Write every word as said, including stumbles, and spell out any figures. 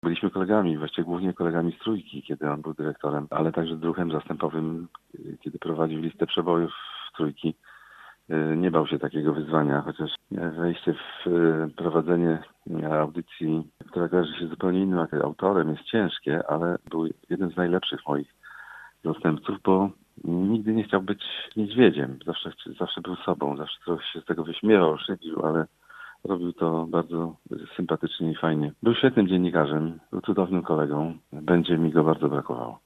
Byliśmy kolegami, właściwie głównie kolegami z Trójki, kiedy on był dyrektorem, ale także druhem zastępowym, kiedy prowadził listę przebojów Trójki. Nie bał się takiego wyzwania, chociaż wejście w prowadzenie audycji, która kojarzy się zupełnie innym autorem, jest ciężkie, ale był jeden z najlepszych moich zastępców, bo nigdy nie chciał być niedźwiedziem. Zawsze, zawsze był sobą, zawsze trochę się z tego wyśmiewał, szydził, ale robił to bardzo sympatycznie i fajnie. Był świetnym dziennikarzem, był cudownym kolegą. Będzie mi go bardzo brakowało.